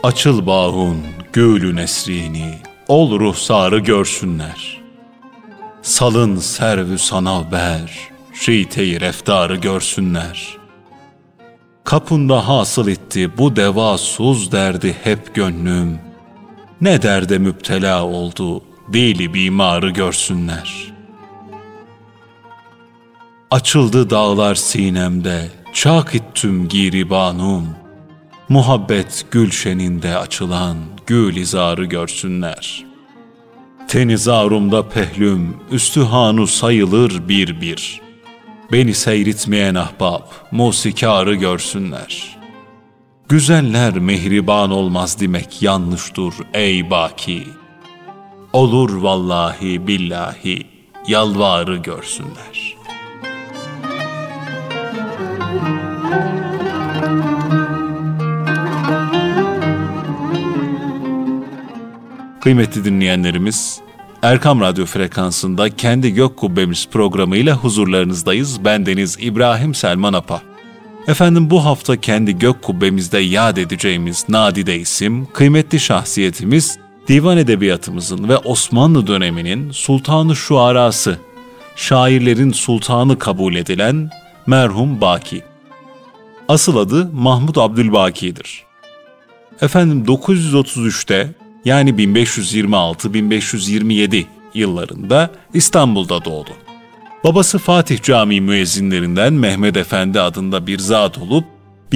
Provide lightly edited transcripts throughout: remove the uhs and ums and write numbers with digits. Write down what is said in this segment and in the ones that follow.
Açıl bağun gülü nesrini, ol ruhsarı görsünler. Salın servü sana ber, şite-i reftarı görsünler. Kapında hasıl etti bu devasuz derdi hep gönlüm. Ne derde müptela oldu, deli bimarı görsünler. Açıldı dağlar sinemde, çak ittüm giribanum. Muhabbet gülşeninde açılan gülizarı görsünler. Tenizarumda pehlüm, üstühanu sayılır bir bir. Beni seyretmeyen ahbab, musikarı görsünler. Güzeller mehriban olmaz demek yanlıştır ey baki. Olur vallahi billahi, yalvarı görsünler. Kıymetli dinleyenlerimiz, Erkam Radyo frekansında Kendi Gök Kubbemiz programıyla huzurlarınızdayız. Bendeniz İbrahim Selman Apa. Efendim, bu hafta Kendi Gök Kubbemizde yad edeceğimiz nadide isim, kıymetli şahsiyetimiz, divan edebiyatımızın ve Osmanlı döneminin sultanı şuarası, şairlerin sultanı kabul edilen merhum Baki. Asıl adı Mahmud Abdülbaki'dir. Efendim, 933'te yani 1526-1527 yıllarında İstanbul'da doğdu. Babası Fatih Camii müezzinlerinden Mehmed Efendi adında bir zat olup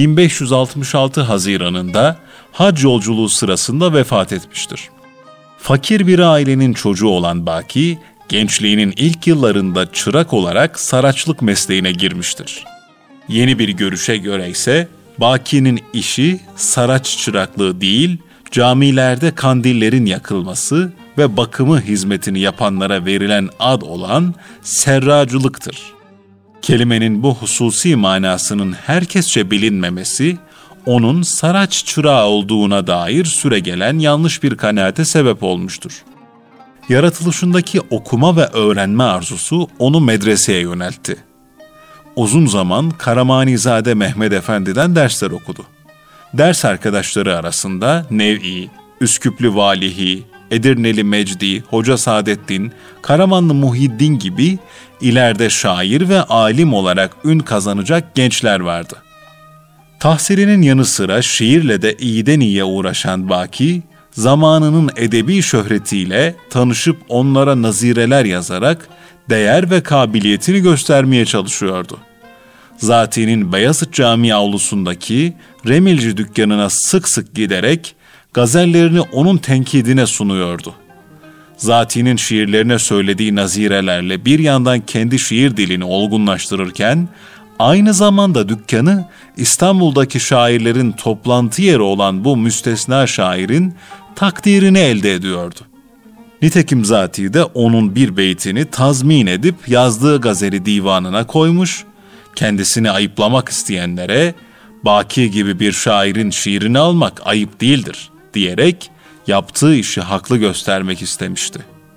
1566 Haziran'ında hac yolculuğu sırasında vefat etmiştir. Fakir bir ailenin çocuğu olan Baki, gençliğinin ilk yıllarında çırak olarak saraçlık mesleğine girmiştir. Yeni bir görüşe göre ise Baki'nin işi saraç çıraklığı değil, camilerde kandillerin yakılması ve bakımı hizmetini yapanlara verilen ad olan serracılıktır. Kelimenin bu hususi manasının herkesçe bilinmemesi, onun saraç çırağı olduğuna dair süregelen yanlış bir kanaate sebep olmuştur. Yaratılışındaki okuma ve öğrenme arzusu onu medreseye yöneltti. Uzun zaman Karamanizade Mehmed Efendi'den dersler okudu. Ders arkadaşları arasında Nev'i, Üsküplü Valihi, Edirneli Mecdi, Hoca Saadettin, Karamanlı Muhyiddin gibi ileride şair ve alim olarak ün kazanacak gençler vardı. Tahsilinin yanı sıra şiirle de iyiden iyiye uğraşan Baki, zamanının edebi şöhretiyle tanışıp onlara nazireler yazarak değer ve kabiliyetini göstermeye çalışıyordu. Zati'nin Beyazıt Camii avlusundaki Remilci dükkanına sık sık giderek gazellerini onun tenkidine sunuyordu. Zati'nin şiirlerine söylediği nazirelerle bir yandan kendi şiir dilini olgunlaştırırken, aynı zamanda dükkanı İstanbul'daki şairlerin toplantı yeri olan bu müstesna şairin takdirini elde ediyordu. Nitekim Zati de onun bir beytini tazmin edip yazdığı gazeli divanına koymuş, kendisini ayıplamak isteyenlere Baki gibi bir şairin şiirini almak ayıp değildir diyerek yaptığı işi haklı göstermek istemişti.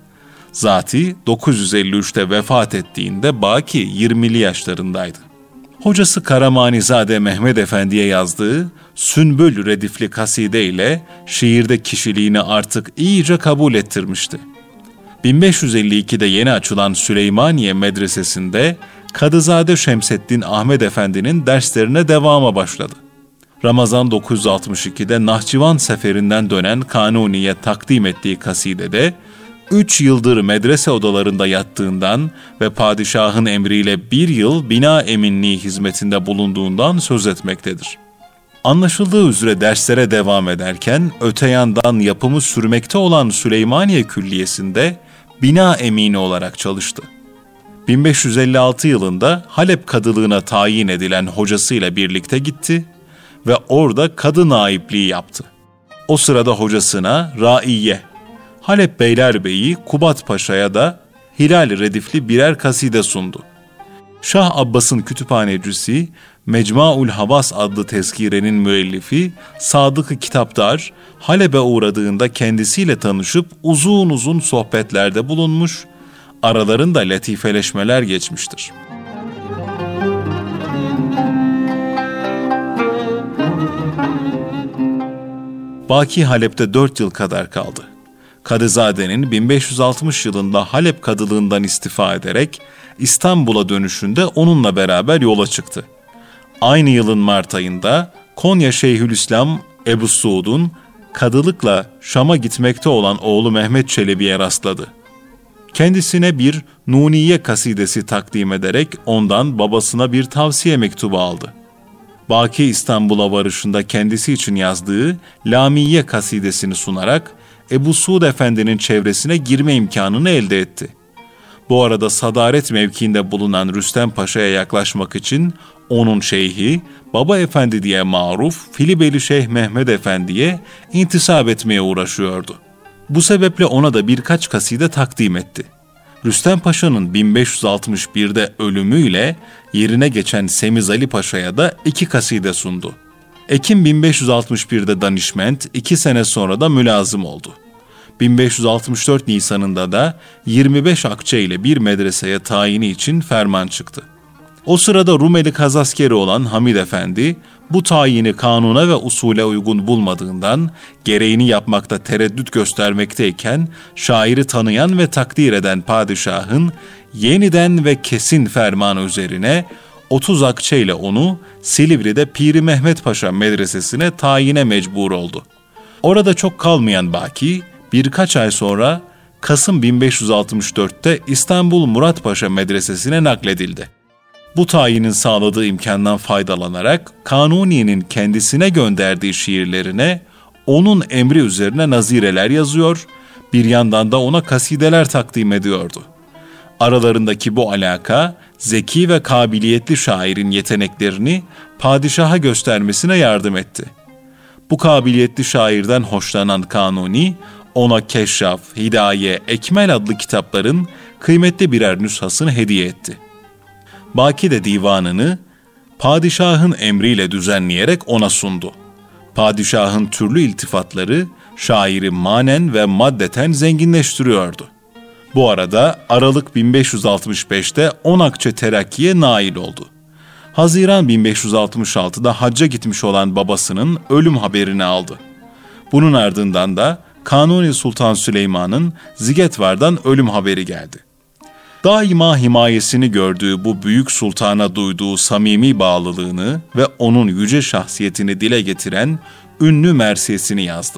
Zati 953'te vefat ettiğinde Baki 20'li yaşlarındaydı. Hocası Karamanizade Mehmed Efendi'ye yazdığı Sünbül redifli kaside ile şiirde kişiliğini artık iyice kabul ettirmişti. 1552'de yeni açılan Süleymaniye Medresesi'nde Kadızade Şemseddin Ahmed Efendi'nin derslerine devama başladı. Ramazan 962'de Nahçıvan seferinden dönen Kanuni'ye takdim ettiği kasidede 3 yıldır medrese odalarında yattığından ve padişahın emriyle 1 yıl bina eminliği hizmetinde bulunduğundan söz etmektedir. Anlaşıldığı üzere derslere devam ederken öte yandan yapımı sürmekte olan Süleymaniye Külliyesi'nde bina emini olarak çalıştı. 1556 yılında Halep kadılığına tayin edilen hocasıyla birlikte gitti ve orada kadı naipliği yaptı. O sırada hocasına Raiye, Halep Beylerbeyi Kubat Paşa'ya da Hilal redifli birer kaside sundu. Şah Abbas'ın kütüphanecisi Mecmuaül Havas adlı tezkirenin müellifi Sadık-ı Kitapdar, Halep'e uğradığında kendisiyle tanışıp uzun uzun sohbetlerde bulunmuş, aralarında latifeleşmeler geçmiştir. Baki Halep'te 4 yıl kadar kaldı. Kadızade'nin 1560 yılında Halep kadılığından istifa ederek İstanbul'a dönüşünde onunla beraber yola çıktı. Aynı yılın Mart ayında Konya Şeyhülislam Ebu Suud'un kadılıkla Şam'a gitmekte olan oğlu Mehmet Çelebi'ye rastladı. Kendisine bir Nuniye kasidesi takdim ederek ondan babasına bir tavsiye mektubu aldı. Baki İstanbul'a varışında kendisi için yazdığı Lamiye kasidesini sunarak Ebu Suud Efendi'nin çevresine girme imkanını elde etti. Bu arada sadaret mevkiinde bulunan Rüstem Paşa'ya yaklaşmak için onun şeyhi, Baba Efendi diye maruf Filibeli Şeyh Mehmed Efendi'ye intisap etmeye uğraşıyordu. Bu sebeple ona da birkaç kaside takdim etti. Rüstem Paşa'nın 1561'de ölümüyle yerine geçen Semiz Ali Paşa'ya da 2 kaside sundu. Ekim 1561'de danişment, 2 sene sonra da mülazım oldu. 1564 Nisan'ında da 25 akçe ile bir medreseye tayini için ferman çıktı. O sırada Rumeli kazaskeri olan Hamid Efendi, bu tayini kanuna ve usule uygun bulmadığından gereğini yapmakta tereddüt göstermekteyken, şairi tanıyan ve takdir eden padişahın yeniden ve kesin fermanı üzerine 30 akçe ile onu Silivri'de Piri Mehmet Paşa medresesine tayine mecbur oldu. Orada çok kalmayan Baki, birkaç ay sonra Kasım 1564'te İstanbul Murat Paşa medresesine nakledildi. Bu tayinin sağladığı imkandan faydalanarak Kanuni'nin kendisine gönderdiği şiirlerine onun emri üzerine nazireler yazıyor, bir yandan da ona kasideler takdim ediyordu. Aralarındaki bu alaka, zeki ve kabiliyetli şairin yeteneklerini padişaha göstermesine yardım etti. Bu kabiliyetli şairden hoşlanan Kanuni, ona Keşşaf, Hidaye, Ekmel adlı kitapların kıymetli birer nüshasını hediye etti. Baki de divanını padişahın emriyle düzenleyerek ona sundu. Padişahın türlü iltifatları şairi manen ve maddeten zenginleştiriyordu. Bu arada Aralık 1565'te 10 akçe terakkiye nail oldu. Haziran 1566'da hacca gitmiş olan babasının ölüm haberini aldı. Bunun ardından da Kanuni Sultan Süleyman'ın Zigetvar'dan ölüm haberi geldi. Daima himayesini gördüğü bu büyük sultana duyduğu samimi bağlılığını ve onun yüce şahsiyetini dile getiren ünlü mersiyesini yazdı.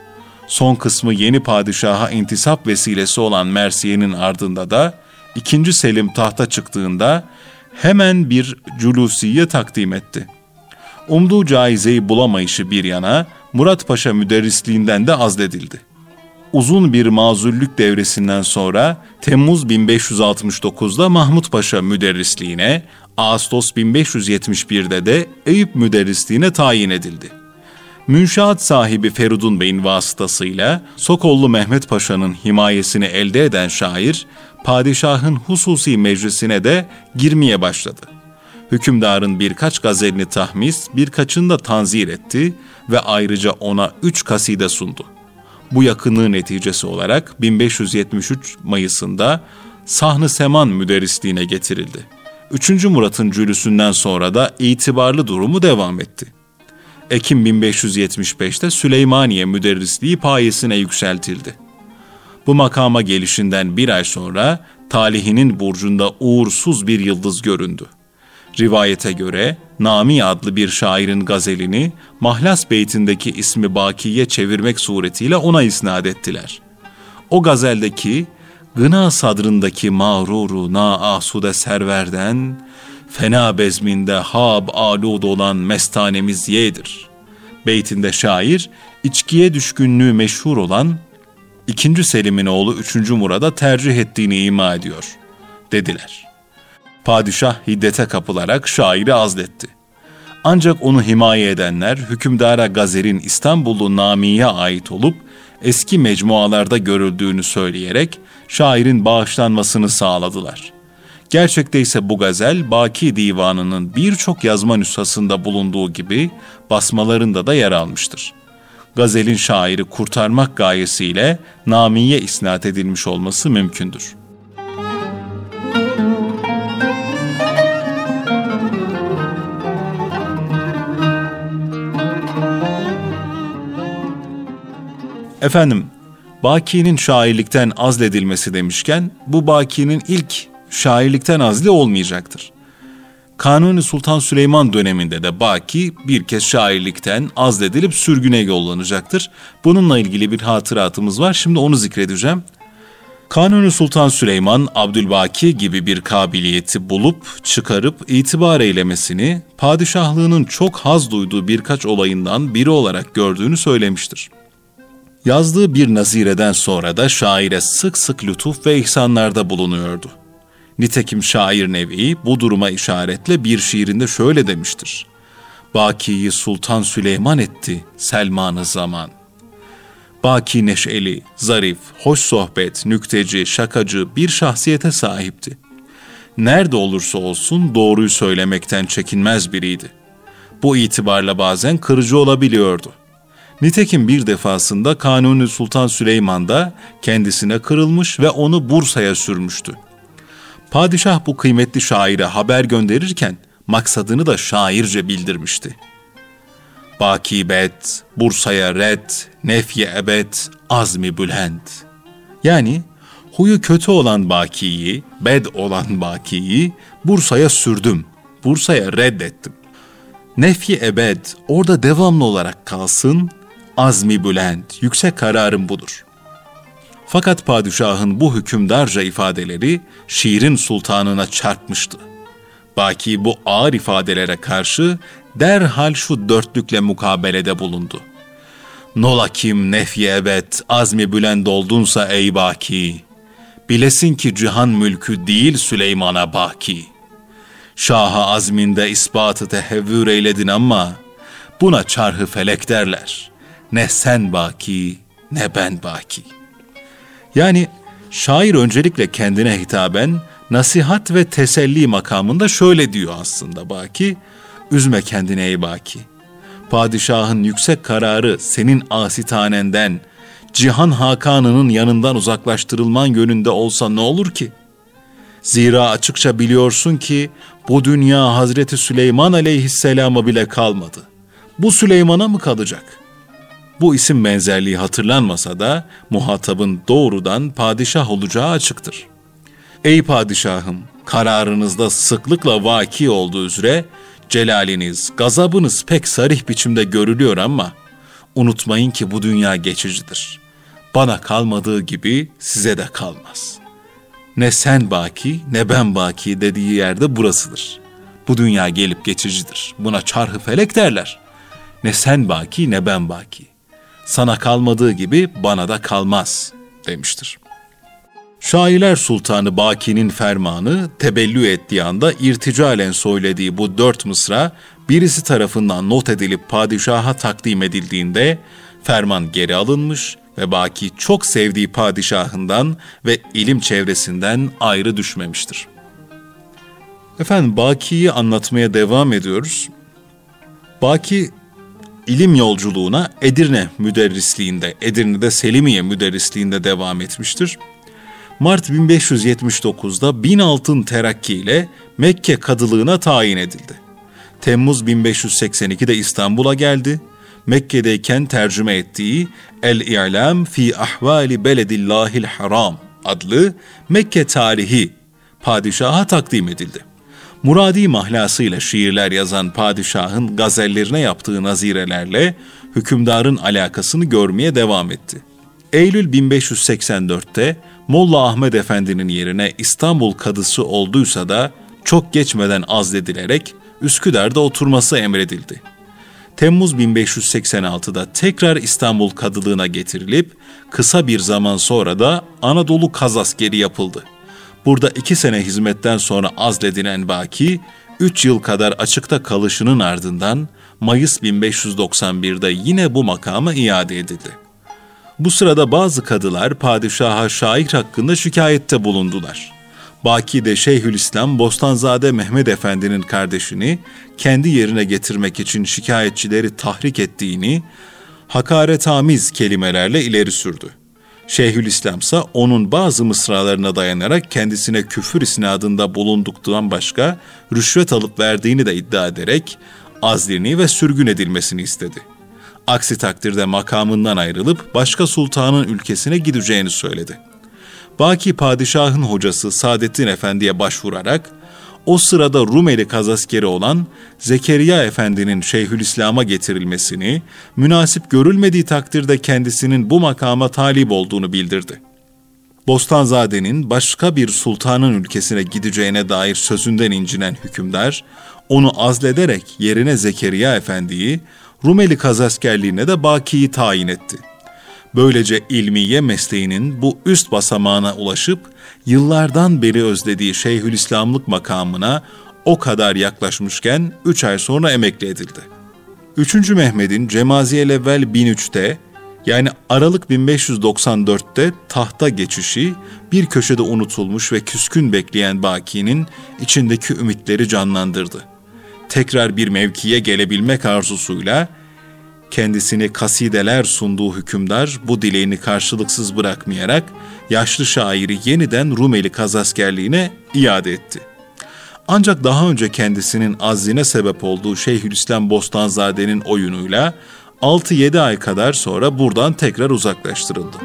Son kısmı yeni padişaha intisap vesilesi olan mersiyenin ardında da 2. Selim tahta çıktığında hemen bir culusiye takdim etti. Umduğu caizeyi bulamayışı bir yana Murat Paşa müderrisliğinden de azledildi. Uzun bir mazullük devresinden sonra Temmuz 1569'da Mahmut Paşa müderrisliğine, Ağustos 1571'de de Eyüp müderrisliğine tayin edildi. Münşaat sahibi Feridun Bey'in vasıtasıyla Sokollu Mehmet Paşa'nın himayesini elde eden şair, padişahın hususi meclisine de girmeye başladı. Hükümdarın birkaç gazelini tahmis, birkaçını da tanzir etti ve ayrıca ona 3 kaside sundu. Bu yakınlığı neticesi olarak 1573 Mayıs'ında Sahn-ı Seman müderrisliğine getirildi. 3. Murat'ın cülüsünden sonra da itibarlı durumu devam etti. Ekim 1575'te Süleymaniye müderrisliği payesine yükseltildi. Bu makama gelişinden 1 ay sonra talihinin burcunda uğursuz bir yıldız göründü. Rivayete göre Nami adlı bir şairin gazelini Mahlas beytindeki ismi Baki'ye çevirmek suretiyle ona isnat ettiler. O gazeldeki gına sadrındaki mağruru na-asude serverden fena bezminde hab alud olan mestanemiz yedir. Beytinde şair içkiye düşkünlüğü meşhur olan 2. Selim'in oğlu 3. Murad'a tercih ettiğini ima ediyor, dediler. Padişah hiddete kapılarak şairi azletti. Ancak onu himaye edenler hükümdara gazelin İstanbullu Nami'ye ait olup eski mecmualarda görüldüğünü söyleyerek şairin bağışlanmasını sağladılar. Gerçekte ise bu gazel Baki Divanı'nın birçok yazma nüshasında bulunduğu gibi basmalarında da yer almıştır. Gazelin şairi kurtarmak gayesiyle Nami'ye isnat edilmiş olması mümkündür. Efendim, Baki'nin şairlikten azledilmesi demişken, bu Baki'nin ilk şairlikten azli olmayacaktır. Kanuni Sultan Süleyman döneminde de Baki bir kez şairlikten azledilip sürgüne yollanacaktır. Bununla ilgili bir hatıratımız var, şimdi onu zikredeceğim. Kanuni Sultan Süleyman, Abdülbaki gibi bir kabiliyeti bulup, çıkarıp itibar eylemesini, padişahlığının çok haz duyduğu birkaç olayından biri olarak gördüğünü söylemiştir. Yazdığı bir nazireden sonra da şaire sık sık lütuf ve ihsanlarda bulunuyordu. Nitekim şair Nevi bu duruma işaretle bir şiirinde şöyle demiştir: Baki'yi Sultan Süleyman etti Selman-ı zaman. Baki neşeli, zarif, hoş sohbet, nükteci, şakacı bir şahsiyete sahipti. Nerede olursa olsun doğruyu söylemekten çekinmez biriydi. Bu itibarla bazen kırıcı olabiliyordu. Nitekim bir defasında Kanuni Sultan Süleyman da kendisine kırılmış ve onu Bursa'ya sürmüştü. Padişah bu kıymetli şaire haber gönderirken maksadını da şairce bildirmişti. Baki bed, Bursa'ya red, nefye ebed, azmi bülend. Yani huyu kötü olan Baki'yi, bed olan Baki'yi Bursa'ya sürdüm, Bursa'ya reddettim. Nefye ebed orada devamlı olarak kalsın, azmi bülend, yüksek kararım budur. Fakat padişahın bu hükümdarca ifadeleri şiirin sultanına çarpmıştı. Baki bu ağır ifadelere karşı derhal şu dörtlükle mukabelede bulundu. Nola kim nefye ebed azmi bülend oldunsa ey Baki, bilesin ki cihan mülkü değil Süleyman'a Baki. Şaha azminde ispatı tehevvür eyledin ama buna çarhı felek derler. Ne sen Baki ne ben Baki. Yani şair öncelikle kendine hitaben nasihat ve teselli makamında şöyle diyor aslında Baki: üzme kendini ey Baki. Padişahın yüksek kararı senin asitanenden, Cihan Hakanı'nın yanından uzaklaştırılman yönünde olsa ne olur ki? Zira açıkça biliyorsun ki bu dünya Hazreti Süleyman aleyhisselama bile kalmadı. Bu Süleyman'a mı kalacak? Bu isim benzerliği hatırlanmasa da muhatabın doğrudan padişah olacağı açıktır. Ey padişahım, kararınızda sıklıkla vaki olduğu üzere celaliniz, gazabınız pek sarih biçimde görülüyor ama unutmayın ki bu dünya geçicidir. Bana kalmadığı gibi size de kalmaz. Ne sen Baki ne ben Baki dediği yerde burasıdır. Bu dünya gelip geçicidir. Buna çarhı felek derler. Ne sen Baki ne ben Baki. Sana kalmadığı gibi bana da kalmaz demiştir. Şairler Sultanı Baki'nin fermanı tebellü ettiği anda irticalen söylediği bu 4 mısra birisi tarafından not edilip padişaha takdim edildiğinde ferman geri alınmış ve Baki çok sevdiği padişahından ve ilim çevresinden ayrı düşmemiştir. Efendim, Baki'yi anlatmaya devam ediyoruz. Baki ilim yolculuğuna Edirne'de Selimiye müderrisliğinde devam etmiştir. Mart 1579'da 1000 altın terakki ile Mekke kadılığına tayin edildi. Temmuz 1582'de İstanbul'a geldi. Mekke'deyken tercüme ettiği El-İ'lam fi ahvali beledillahil haram adlı Mekke tarihi padişaha takdim edildi. Muradi mahlasıyla şiirler yazan padişahın gazellerine yaptığı nazirelerle hükümdarın alakasını görmeye devam etti. Eylül 1584'te Molla Ahmed Efendi'nin yerine İstanbul kadısı olduysa da çok geçmeden azledilerek Üsküdar'da oturması emredildi. Temmuz 1586'da tekrar İstanbul kadılığına getirilip kısa bir zaman sonra da Anadolu kazaskeri yapıldı. Burada 2 sene hizmetten sonra azledilen Baki, 3 yıl kadar açıkta kalışının ardından Mayıs 1591'de yine bu makama iade edildi. Bu sırada bazı kadılar padişaha şair hakkında şikayette bulundular. Baki de Şeyhülislam Bostanzade Mehmed Efendi'nin kardeşini kendi yerine getirmek için şikayetçileri tahrik ettiğini hakaretamiz kelimelerle ileri sürdü. Şeyhülislam ise onun bazı mısralarına dayanarak kendisine küfür isnadında bulunduktan başka rüşvet alıp verdiğini de iddia ederek azlini ve sürgün edilmesini istedi. Aksi takdirde makamından ayrılıp başka sultanın ülkesine gideceğini söyledi. Baki padişahın hocası Saadettin Efendi'ye başvurarak o sırada Rumeli kazaskeri olan Zekeriya Efendi'nin Şeyhülislam'a getirilmesini, münasip görülmediği takdirde kendisinin bu makama talip olduğunu bildirdi. Bostanzade'nin başka bir sultanın ülkesine gideceğine dair sözünden incinen hükümdar, onu azlederek yerine Zekeriya Efendi'yi, Rumeli kazaskerliğine de Baki'yi tayin etti. Böylece ilmiye mesleğinin bu üst basamağına ulaşıp, yıllardan beri özlediği Şeyhülislamlık makamına o kadar yaklaşmışken 3 ay sonra emekli edildi. 3. Mehmet'in Cemaziyel-Evvel 1003'te, yani Aralık 1594'te tahta geçişi bir köşede unutulmuş ve küskün bekleyen Baki'nin içindeki ümitleri canlandırdı. Tekrar bir mevkiye gelebilmek arzusuyla kendisine kasideler sunduğu hükümdar bu dileğini karşılıksız bırakmayarak yaşlı şairi yeniden Rumeli kazaskerliğine iade etti. Ancak daha önce kendisinin azline sebep olduğu Şeyhülislam Bostanzade'nin oyunuyla 6-7 ay kadar sonra buradan tekrar uzaklaştırıldı.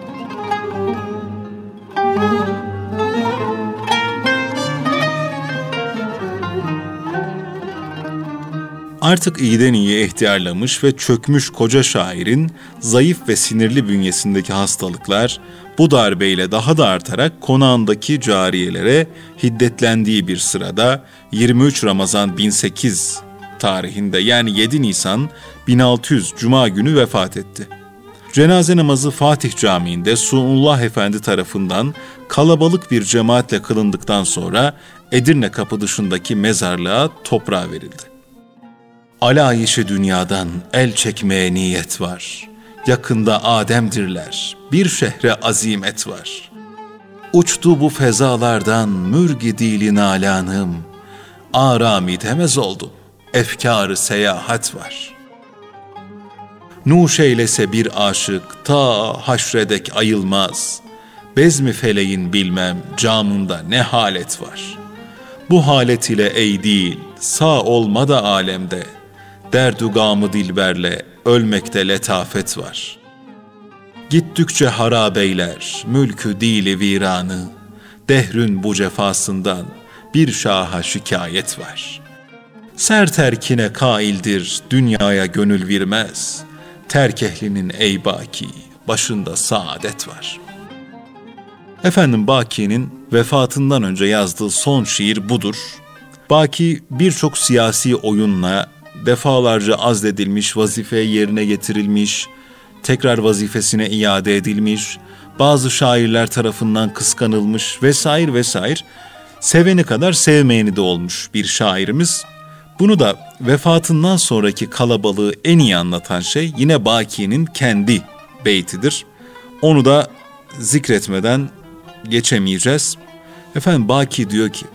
Artık iyiden iyiye ihtiyarlamış ve çökmüş koca şairin zayıf ve sinirli bünyesindeki hastalıklar bu darbeyle daha da artarak konağındaki cariyelere hiddetlendiği bir sırada 23 Ramazan 1008 tarihinde, yani 7 Nisan 1600 Cuma günü vefat etti. Cenaze namazı Fatih Camii'nde Sunullah Efendi tarafından kalabalık bir cemaatle kılındıktan sonra Edirne kapı dışındaki mezarlığa toprağa verildi. Alayişi dünyadan el çekmeye niyet var. Yakında Adem'dirler, bir şehre azimet var. Uçtu bu fezalardan mürgi dili nalanım. Arami temez oldum, efkâr-ı seyahat var. Nuş eylese bir aşık ta haşredek ayılmaz. Bezmi feleğin bilmem camında ne halet var. Bu halet ile ey değil, sağ olma da alemde. Derdü gamı dilberle ölmekte letafet var. Gittikçe harabeyler, mülkü dili viranı, dehrün bu cefasından bir şaha şikayet var. Serterkine kaildir, dünyaya gönül vermez. Terk ehlinin ey Baki, başında saadet var. Efendim, Baki'nin vefatından önce yazdığı son şiir budur. Baki birçok siyasi oyunla defalarca azledilmiş, vazife yerine getirilmiş, tekrar vazifesine iade edilmiş, bazı şairler tarafından kıskanılmış vesaire vesaire, seveni kadar sevmeyeni de olmuş bir şairimiz. Bunu da vefatından sonraki kalabalığı en iyi anlatan şey yine Baki'nin kendi beytidir. Onu da zikretmeden geçemeyeceğiz. Efendim, Baki diyor ki: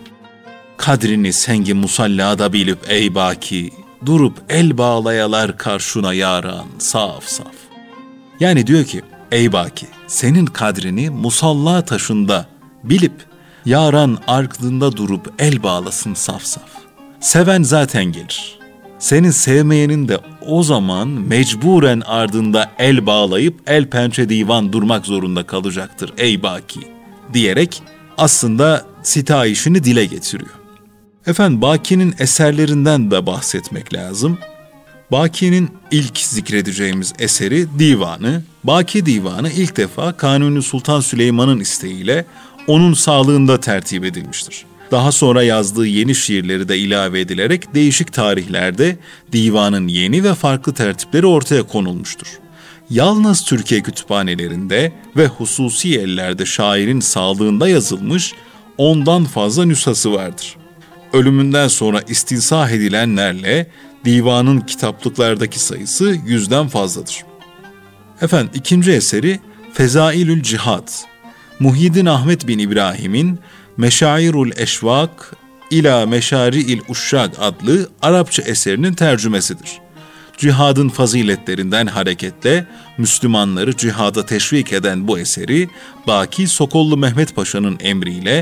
kadrini sengi musallada bilip ey Baki, durup el bağlayalar karşına yaran saf saf. Yani diyor ki, ey Baki, senin kadrini musalla taşında bilip yaran ardında durup el bağlasın saf saf. Seven zaten gelir. Senin sevmeyenin de o zaman mecburen ardında el bağlayıp el pençe divan durmak zorunda kalacaktır ey Baki diyerek aslında sitayişini dile getiriyor. Efendim, Baki'nin eserlerinden de bahsetmek lazım. Baki'nin ilk zikredeceğimiz eseri Divanı. Baki Divanı ilk defa Kanuni Sultan Süleyman'ın isteğiyle onun sağlığında tertip edilmiştir. Daha sonra yazdığı yeni şiirleri de ilave edilerek değişik tarihlerde divanın yeni ve farklı tertipleri ortaya konulmuştur. Yalnız Türkiye kütüphanelerinde ve hususi ellerde şairin sağlığında yazılmış 10'dan fazla nüshası vardır. Ölümünden sonra istinsah edilenlerle divanın kitaplıklardaki sayısı 100'den fazladır. Efendim, ikinci eseri Fezailül Cihad. Muhyiddin Ahmet bin İbrahim'in Meşairul Eşvak ila Meşari'il Uşşak adlı Arapça eserinin tercümesidir. Cihadın faziletlerinden hareketle Müslümanları cihada teşvik eden bu eseri Baki Sokollu Mehmet Paşa'nın emriyle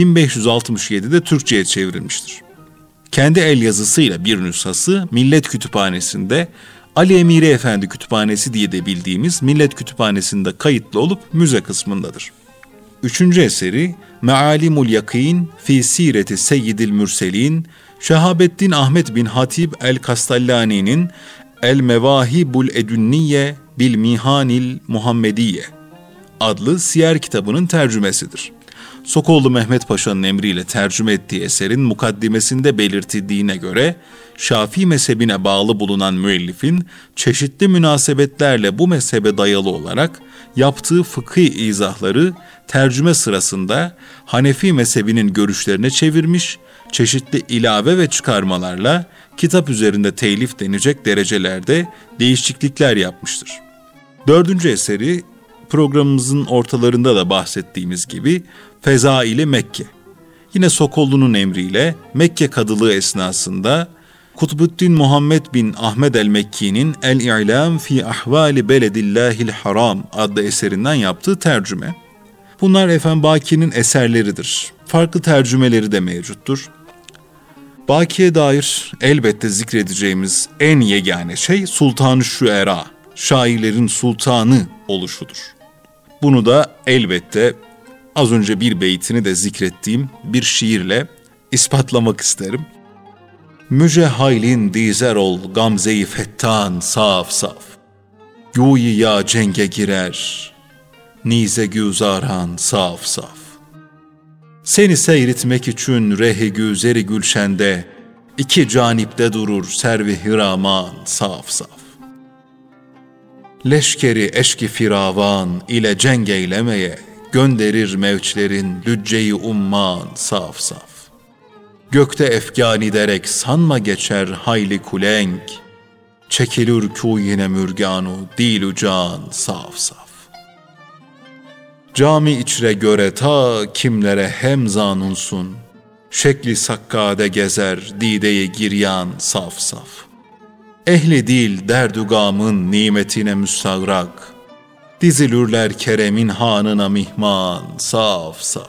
1567'de Türkçe'ye çevrilmiştir. Kendi el yazısıyla bir nüshası Millet Kütüphanesi'nde Ali Emiri Efendi Kütüphanesi diye de bildiğimiz Millet Kütüphanesi'nde kayıtlı olup müze kısmındadır. 3. eseri Mealimul Yakin fi Sireti Seyyidil Mürselin, Şehabettin Ahmet bin Hatib el-Kastallani'nin El Mevahibul Edünniye bil Mihanil Muhammediye adlı siyer kitabının tercümesidir. Sokollu Mehmet Paşa'nın emriyle tercüme ettiği eserin mukaddimesinde belirtildiğine göre Şafii mezhebine bağlı bulunan müellifin çeşitli münasebetlerle bu mezhebe dayalı olarak yaptığı fıkhi izahları tercüme sırasında Hanefi mezhebinin görüşlerine çevirmiş, çeşitli ilave ve çıkarmalarla kitap üzerinde telif denecek derecelerde değişiklikler yapmıştır. 4. eseri programımızın ortalarında da bahsettiğimiz gibi Fezaili Mekke. Yine Sokollu'nun emriyle Mekke kadılığı esnasında Kutbuddin Muhammed bin Ahmed el-Mekki'nin El-İ'lam fi Ahvali Beledillahil Haram adlı eserinden yaptığı tercüme. Bunlar Efendi Baki'nin eserleridir. Farklı tercümeleri de mevcuttur. Baki'ye dair elbette zikredeceğimiz en yegane şey Sultan-ı Şuera, şairlerin sultanı oluşudur. Bunu da elbette az önce bir beytini de zikrettiğim bir şiirle ispatlamak isterim. Müce haylin dizer ol gamze-i fettan saf saf, Güyi ya cenge girer, nize güzaran saf saf. Seni seyretmek için rehi güzeri gülşende, iki canipte durur servi hiraman saf saf. Leşkeri eşki firavan ile cenk eylemeye, gönderir mevçlerin lücce-i umman saf saf. Gökte efgani derek sanma geçer hayli kulenk, çekilir kûyine mürganu dilü can saf saf. Cami içre göre ta kimlere hem zanunsun, şekli sakkade gezer dideyi giryan saf saf. Ehli dil derdugamın nimetine müstagrak, dizilürler keremin hanına mihman saf saf.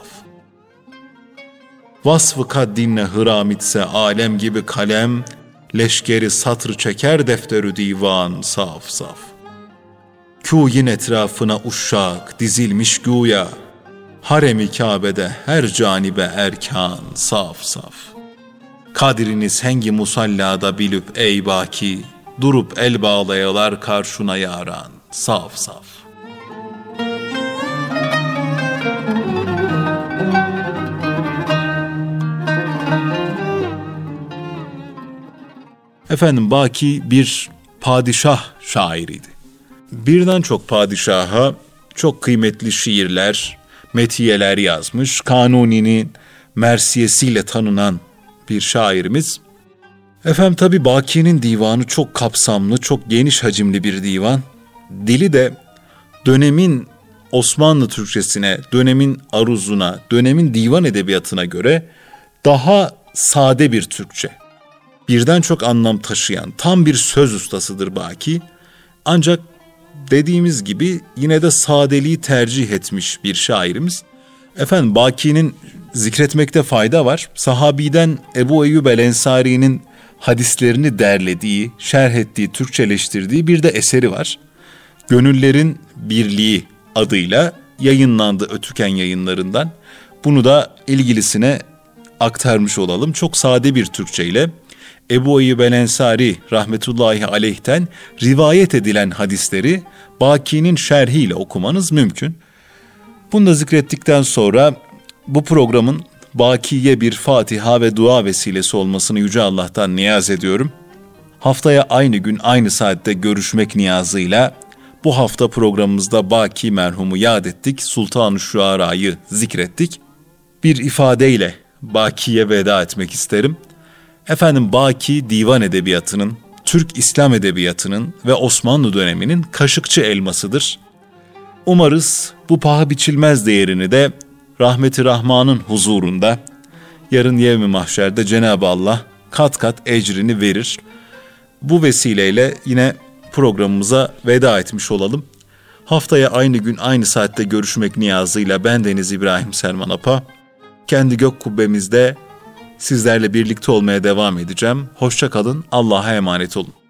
Vasfı kaddinle hıram itse alem gibi kalem, leşkeri satır çeker defterü divan saf saf. Kûyin etrafına uşşak dizilmiş güya, harem-i Kabe'de her canibe erkan saf saf. Kadrini sengi musallada bilip ey baki, durup el bağlayalar karşuna yaran saf saf. Efendim Baki bir padişah şairiydi. Birden çok padişaha çok kıymetli şiirler, metiyeler yazmış. Kanuni'nin mersiyesiyle tanınan bir şairimiz. Efendim tabi Baki'nin divanı çok kapsamlı, çok geniş hacimli bir divan. Dili de dönemin Osmanlı Türkçesine, dönemin aruzuna, dönemin divan edebiyatına göre daha sade bir Türkçe. Birden çok anlam taşıyan tam bir söz ustasıdır Baki. Ancak dediğimiz gibi yine de sadeliği tercih etmiş bir şairimiz. Efendim Baki'nin zikretmekte fayda var. Sahabiden Ebu Eyyub el-Ensari'nin hadislerini derlediği, şerh ettiği, Türkçeleştirdiği bir de eseri var. Gönüllerin Birliği adıyla yayınlandı Ötüken Yayınlarından. Bunu da ilgilisine aktarmış olalım. Çok sade bir Türkçeyle Ebu Eyyub el-Ensari rahmetullahi aleyh'ten rivayet edilen hadisleri Baki'nin şerhiyle okumanız mümkün. Bunu da zikrettikten sonra bu programın Baki'ye bir Fatiha ve dua vesilesi olmasını Yüce Allah'tan niyaz ediyorum. Haftaya aynı gün aynı saatte görüşmek niyazıyla bu hafta programımızda Baki merhumu yad ettik, Sultan-ı Şuara'yı zikrettik. Bir ifadeyle Baki'ye veda etmek isterim. Efendim Baki divan edebiyatının, Türk İslam edebiyatının ve Osmanlı döneminin kaşıkçı elmasıdır. Umarız bu paha biçilmez değerini de rahmeti Rahman'ın huzurunda yarın yevmi mahşerde Cenab-ı Allah kat kat ecrini verir. Bu vesileyle yine programımıza veda etmiş olalım. Haftaya aynı gün aynı saatte görüşmek niyazıyla bendeniz İbrahim Selman Apa. Kendi gök kubbemizde sizlerle birlikte olmaya devam edeceğim. Hoşça kalın, Allah'a emanet olun.